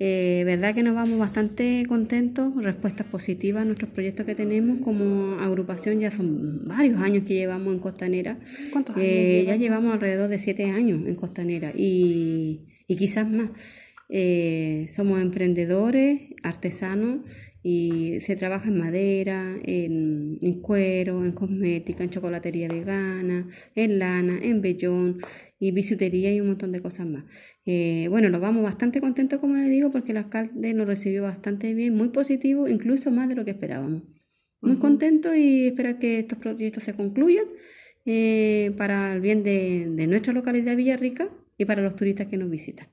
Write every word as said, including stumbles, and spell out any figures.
Eh, verdad que nos vamos bastante contentos, respuestas positivas a nuestros proyectos que tenemos como agrupación. Ya son varios años que llevamos en Costanera. ¿Cuántos años Eh, ya llevan? llevamos alrededor de siete años en Costanera y, y quizás más. Eh, somos emprendedores, artesanos y se trabaja en madera, en, en cuero, en cosmética, en chocolatería vegana, en lana, en vellón y bisutería y un montón de cosas más. Eh, bueno, nos vamos bastante contentos, como les digo, porque el alcalde nos recibió bastante bien, muy positivo, incluso más de lo que esperábamos. Muy Ujú. contentos y esperar que estos proyectos se concluyan eh, para el bien de, de nuestra localidad Villarrica y para los turistas que nos visitan.